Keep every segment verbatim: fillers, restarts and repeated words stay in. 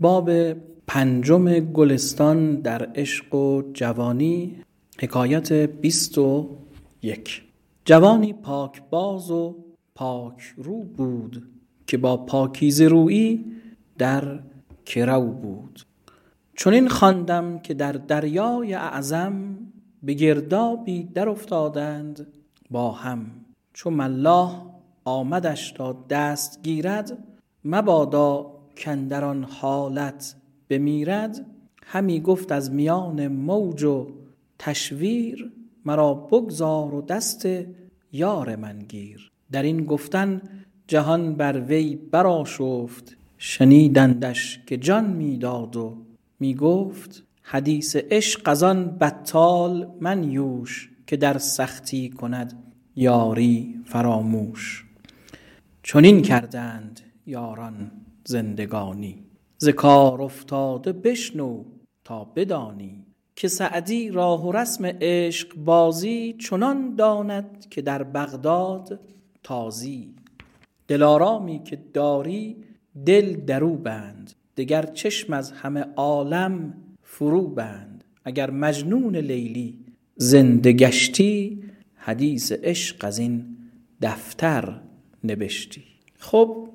باب پنجم گلستان در عشق و جوانی، حکایت بیست و یک. جوانی پاک باز و پاک رو بود، که با پاکیزه رویی در کرو بود. چنین خواندم که در دریای اعظم، به گردابی در افتادند با هم. چو ملاح آمدش تا دست گیرد، مبادا کاندر آن حالت بمیرد. همی گفت از میان موج و تشویر، مرا بگذار و دست یار من گیر. در این گفتن جهان بر وی برآشفت، شنیدندش که جان می داد و می گفت. حدیث عشق از آن بطال منیوش، که در سختی کند یاری فراموش. چنین کردند یاران زندگانی، ز کار افتاده بشنو تا بدانی. که سعدی راه و رسم عشق بازی، چنان داند که در بغداد تازی. دلارامی که داری دل درو بند، دگر چشم از همه عالم فرو بند. اگر مجنون لیلی زنده گشتی، حدیث عشق از این دفتر نبشتی. خب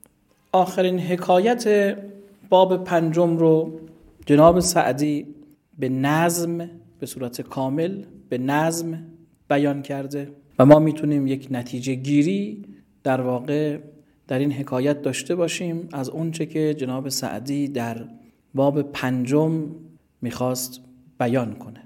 آخرین حکایت باب پنجم رو جناب سعدی به نظم، به صورت کامل به نظم بیان کرده و ما میتونیم یک نتیجه گیری در واقع در این حکایت داشته باشیم از اونچه که جناب سعدی در باب پنجم میخواست بیان کنه.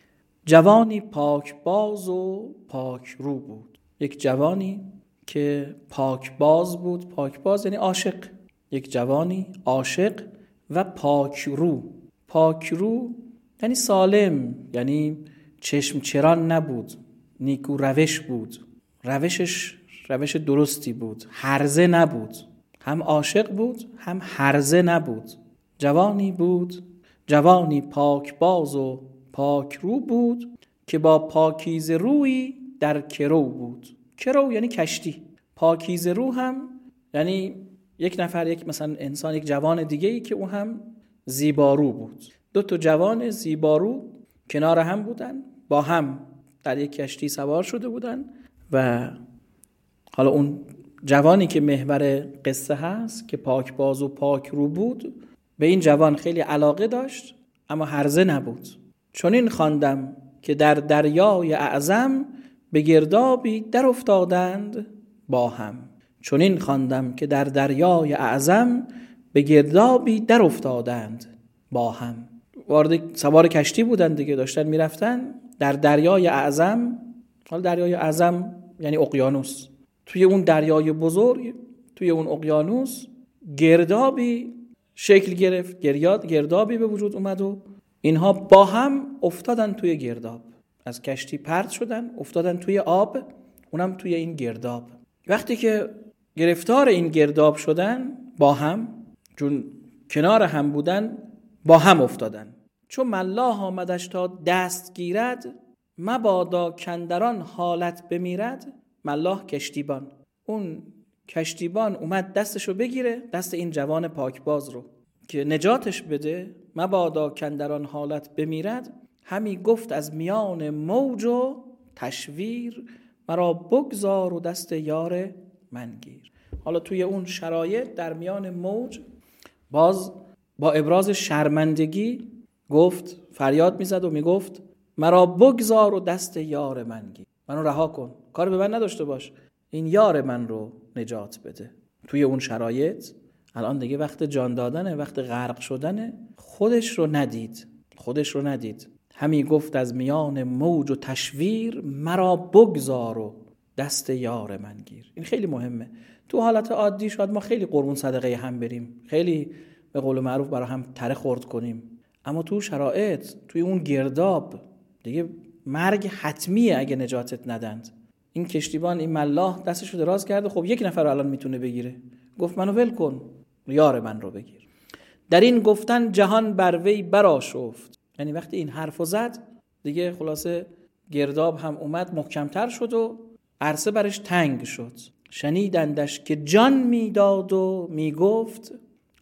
جوانی پاک باز و پاک رو بود. یک جوانی که پاک باز بود. پاک باز یعنی عاشق. یک جوانی عاشق و پاک رو. پاک رو یعنی سالم، یعنی چشم چران نبود، نیکو روش بود، روشش روش درستی بود، هرزه نبود. هم عاشق بود هم هرزه نبود. جوانی بود، جوانی پاک باز و پاک رو بود، که با پاکیزه روی در کرو بود. کرو یعنی کشتی. پاکیزه رو هم یعنی یک نفر، یک مثلا انسان، یک جوان دیگه ای که او هم زیبارو بود. دو تا جوان زیبارو کنار هم بودن، با هم در یک کشتی سوار شده بودن و حالا اون جوانی که محور قصه هست که پاک باز و پاک رو بود، به این جوان خیلی علاقه داشت اما هرزه نبود. چنین خواندم که در دریای اعظم، به گردابی در افتادند با هم. چنین خواندم که در دریای اعظم، به گردابی در افتادند با هم. وارد سوار کشتی بودن دیگه، داشتن میرفتن در دریای اعظم. حالا دریای اعظم یعنی اقیانوس. توی اون دریای بزرگ، توی اون اقیانوس گردابی شکل گرفت، گریاد گردابی به وجود اومد و اینها با هم افتادن توی گرداب. از کشتی پرت شدن، افتادن توی آب، اونم توی این گرداب. وقتی که گرفتار این گرداب شدن با هم، چون کنار هم بودن، با هم افتادن. چون ملاح آمدش تا دست گیرد، مبادا کاندر آن حالت بمیرد. ملاح کشتیبان. اون کشتیبان اومد دستشو بگیره، دست این جوان پاکباز رو، که نجاتش بده. مبادا کاندر آن حالت بمیرد. همی گفت از میان موج و تشویر، مرا بگذار و دست یار من گیر. حالا توی اون شرایط در میان موج باز با ابراز شرمندگی گفت، فریاد میزد و میگفت مرا بگذار و دست یار من گیر. منو رها کن، کار به من نداشته باش، این یار من رو نجات بده. توی اون شرایط الان دیگه وقت جان دادنه، وقت غرق شدنه. خودش رو ندید، خودش رو ندید. همی گفت از میان موج و تشویر، مرا بگذار و دست یار من گیر. این خیلی مهمه. تو حالت عادی شاید ما خیلی قربون صدقه هم بریم، خیلی به قول معروف برای هم تره خورد کنیم، اما تو شرایط، توی اون گرداب دیگه مرگ حتمیه اگه نجاتت ندند. این کشتیبان، این ملاح دستشو دراز کرده، خب یک نفر الان میتونه بگیره، گفت منو ول کن، یار من رو بگیر. در این گفتن جهان بر وی برآشفت. یعنی وقتی این حرفو زد دیگه خلاصه گرداب هم اومد محکمتر شد و عرصه برش تنگ شد. شنیدندش که جان میداد و میگفت،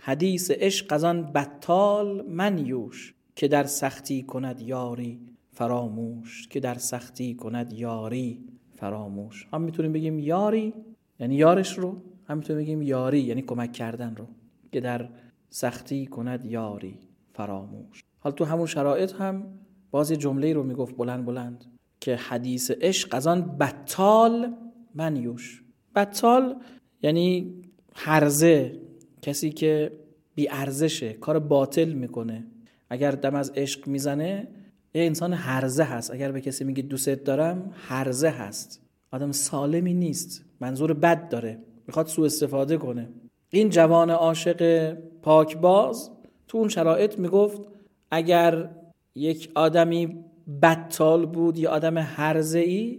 حدیث عشق از آن بطال منیوش، که در سختی کند یاری فراموش. که در سختی کند یاری فراموش. هم میتونیم بگیم یاری یعنی یارش رو، هم میتونیم بگیم یاری یعنی کمک کردن رو. که در سختی کند یاری فراموش. حالا تو همون شرایط هم باز جمله رو میگفت بلند بلند که حدیث عشق از آن بطال منیوش. بطال یعنی هرزه، کسی که بی ارزشه، کار باطل میکنه. اگر دم از عشق میزنه یه انسان هرزه هست. اگر به کسی میگه دوست دارم، هرزه هست، آدم سالمی نیست، منظور بد داره، میخواد سوء استفاده کنه. این جوان عاشق پاکباز تو اون شرایط میگفت اگر یک آدمی بطال بود یا آدم هرزه‌ای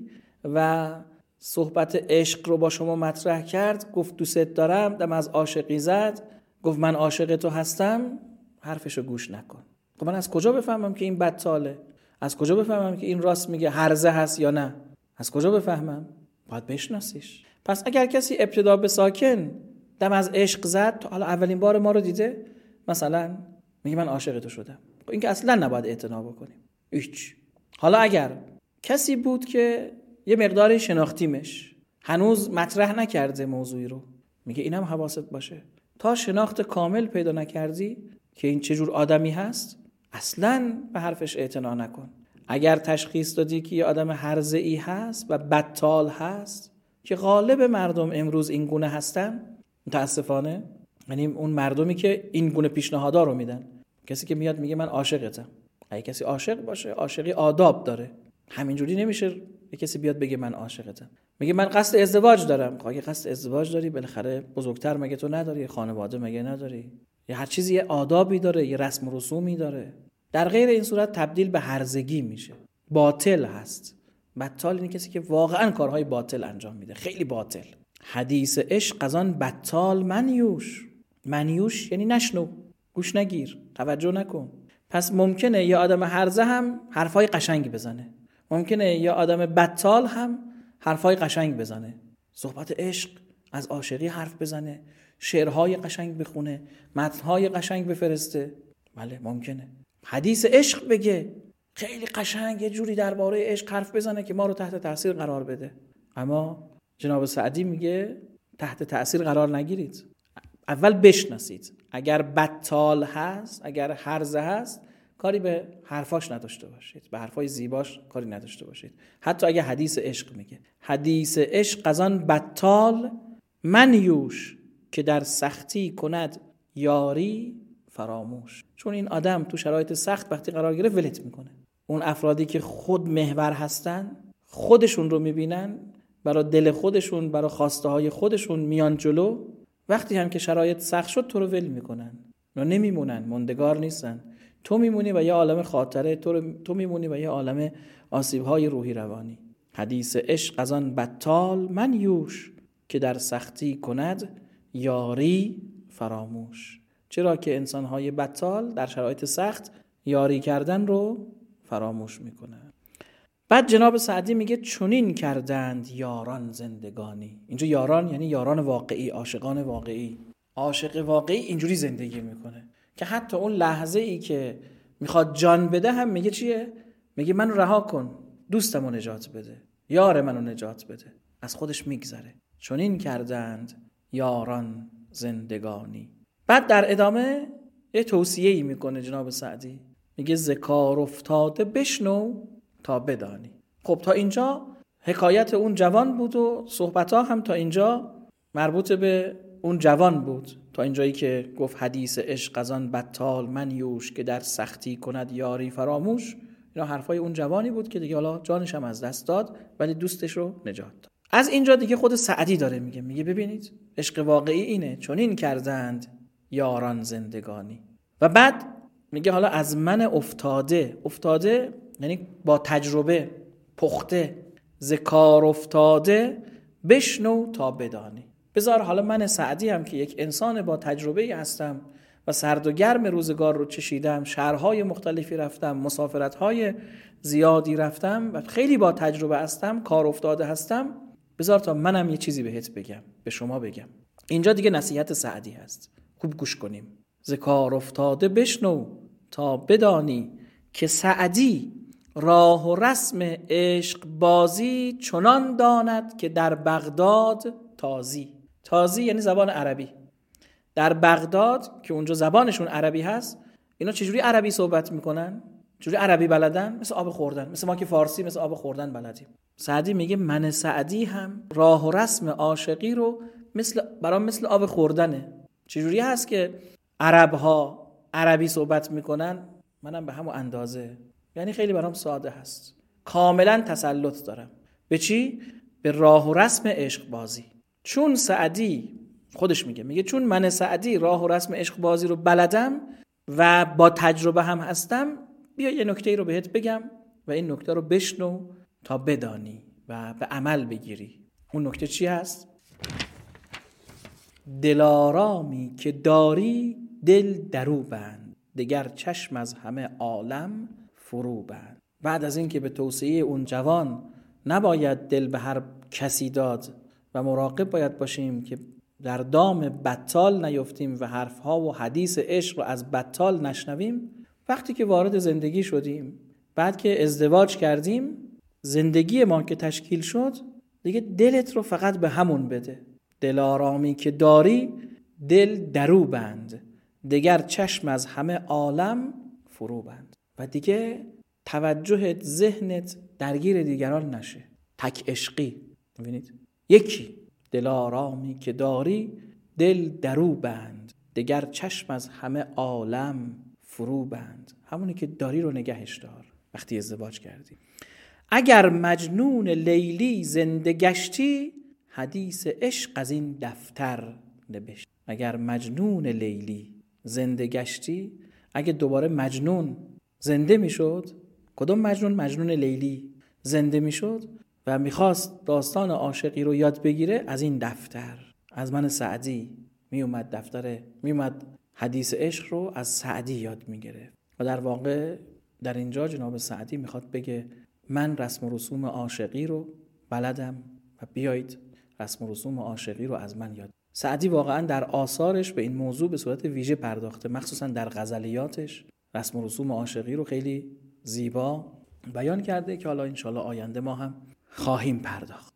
و صحبت عشق رو با شما مطرح کرد، گفت دوست دارم، دم از عاشقی زد، گفت من عاشق تو هستم، حرفشو گوش نکن. خب من از کجا بفهمم که این بطاله؟ از کجا بفهمم که این راست میگه، هرزه هست یا نه؟ از کجا بفهمم؟ باید بشناسیش. پس اگر کسی ابتدا به ساکن دم از عشق زد، تا حالا اولین بار ما رو دیده، مثلا میگه من عاشق تو شدم، این که اصلا نباید اعتنا بکنیم. هیچ. حالا اگر کسی بود که یه مقداری شناختیمش، هنوز مطرح نکرده موضوعی رو، میگه اینم حواست باشه. تا شناخت کامل پیدا نکردی که این چه جور آدمی هست، اصلاً به حرفش اعتنا نکن. اگر تشخیص دادی که یه آدم هرزه‌ای هست و بطال هست، که غالب مردم امروز این گونه هستن متاسفانه، یعنی اون مردمی که این گونه پیشنهادا رو میدن، کسی که میاد میگه من عاشقتم. اگه کسی عاشق باشه، عاشقی آداب داره، همینجوری نمیشه یه کسی بیاد بگه من عاشقتم. میگه من قصد ازدواج دارم. اگه قصد ازدواج داری، بالاخره بزرگتر مگه تو نداری؟ خانواده مگه نداری؟ یا هر چیزی یه آدابی داره، یه رسم و رسومی داره. در غیر این صورت تبدیل به هرزگی میشه، باطل هست. بطال اینه کسی که واقعا کارهای باطل انجام میده، خیلی باطل. حدیث عشق از آن بطال منیوش. منیوش یعنی نشنو، گوش نگیر، توجه نکن. پس ممکنه یه آدم هرزه هم حرفای قشنگ بزنه، ممکنه یه آدم بطال هم حرفای قشنگ بزنه، صحبت عشق، از عاشقی حرف بزنه، شعرهای قشنگ بخونه، متنهای قشنگ بفرسته. بله ممکنه. حدیث عشق بگه، خیلی قشنگ یه جوری درباره عشق حرف بزنه که ما رو تحت تاثیر قرار بده. اما جناب سعدی میگه تحت تاثیر قرار نگیرید، اول بشناسید. اگر بطال هست، اگر هرزه هست، کاری به حرفاش نداشته باشید، به حرفای زیباش کاری نداشته باشید. حتی اگه حدیث عشق میگه، حدیث عشق از آن بطال منیوش، که در سختی کند یاری فراموش. چون این آدم تو شرایط سخت وقتی قرار گرفت ولت میکنه. اون افرادی که خود محور هستن، خودشون رو میبینن، برای دل خودشون، برای خواسته های خودشون میان جلو، وقتی هم که شرایط سخت شد تو رو ول میکنن، اونا نمیمونن، موندگار نیستن. تو میمونی و یه عالم خاطره، تو, تو میمونی و یه عالم آسیب‌های روحی روانی. حدیث عشق از آن بطال منیوش، که در سختی کند یاری فراموش. چرا که انسان‌های بطال در شرایط سخت یاری کردن رو فراموش میکنن. بعد جناب سعدی میگه چنین کردند یاران زندگانی. اینجا یاران یعنی یاران واقعی، عاشقان واقعی. عاشق واقعی اینجوری زندگی میکنه که حتی اون لحظه ای که میخواد جان بده هم میگه چیه؟ میگه منو رها کن، دوستمو نجات بده، یار منو نجات بده. از خودش میگذره. چنین کردند یاران زندگانی. بعد در ادامه یه توصیه‌ای میکنه جناب سعدی، میگه ز کار افتاده بشنو تا بدانی. خب تا اینجا حکایت اون جوان بود و صحبت‌ها هم تا اینجا مربوط به اون جوان بود، تا اینجایی که گفت حدیث عشق از آن بطال منیوش، که در سختی کند یاری فراموش. اینا حرفای اون جوانی بود که دیگه حالا جانش هم از دست داد ولی دوستش رو نجات داد. از اینجا دیگه خود سعدی داره میگه، میگه ببینید عشق واقعی اینه، چنین کردند یاران زندگانی. و بعد میگه حالا از من افتاده، افتاده یعنی با تجربه پخته، ز کار افتاده بشنو تا بدانی. بذار حالا من سعدی هم که یک انسان با تجربه هستم و سرد و گرم روزگار رو چشیدم، شهرهای مختلفی رفتم، مسافرتهای زیادی رفتم و خیلی با تجربه هستم، کار افتاده هستم، بذار تا منم یه چیزی بهت بگم، به شما بگم. اینجا دیگه نصیحت سعدی هست، خوب گوش کنیم. ز کار افتاده بشنو تا بدانی که سعدی راه و رسم عشق بازی چنان داند که در بغداد تازی. تازی یعنی زبان عربی. در بغداد که اونجا زبانشون عربی هست، اینا چجوری عربی صحبت میکنن؟ چجوری عربی بلدن؟ مثل آب خوردن. مثل ما که فارسی مثل آب خوردن بلدیم. سعدی میگه من سعدی هم راه و رسم عاشقی رو مثل برام مثل آب خوردنه. چجوری هست که عرب‌ها عربی صحبت میکنن؟ منم به همون اندازه. یعنی خیلی برام ساده هست. کاملا تسلط دارم. به چی؟ به راه و رسم عشق بازی. چون سعدی خودش میگه میگه چون من سعدی راه و رسم عشق بازی رو بلدم و با تجربه هم هستم، بیا یه نکته رو بهت بگم و این نکته رو بشنو تا بدانی و به عمل بگیری. اون نکته چی هست؟ دلارامی که داری دل درو بند، دگر چشم از همه عالم فرو بند. بعد از این که به توصیه اون جوان نباید دل به هر کسی داد و مراقب باید باشیم که در دام بطال نیفتیم و حرفها و حدیث عشق رو از بطال نشنویم، وقتی که وارد زندگی شدیم، بعد که ازدواج کردیم، زندگی ما که تشکیل شد، دیگه دلت رو فقط به همون بده. دلارامی که داری دل درو بند، دگر چشم از همه عالم فرو بند. و دیگه توجهت ذهنت درگیر دیگران نشه. تک عشقی. ببینید یکی دلارامی که داری دل درو بند، دگر چشم از همه عالم فرو بند. همونی که داری رو نگهش دار. وقتی ازدواج کردی اگر مجنون لیلی زنده گشتی، حدیث عشق از این دفتر نبشت. اگر مجنون لیلی زنده گشتی، اگه دوباره مجنون زنده میشد، کدوم مجنون؟ مجنون لیلی زنده میشد و میخواست داستان عاشقی رو یاد بگیره، از این دفتر، از من سعدی میومد دفتر میومد حدیث عشق رو از سعدی یاد میگرفت. و در واقع در اینجا جناب سعدی میخواد بگه من رسم و رسوم عاشقی رو بلدم و بیایید رسم و رسوم عاشقی رو از من یاد. سعدی واقعا در آثارش به این موضوع به صورت ویژه پرداخته، مخصوصا در غزلیاتش رسم و رسوم عاشقی رو خیلی زیبا بیان کرده که حالا انشالله آینده ما هم خواهیم پرداخت.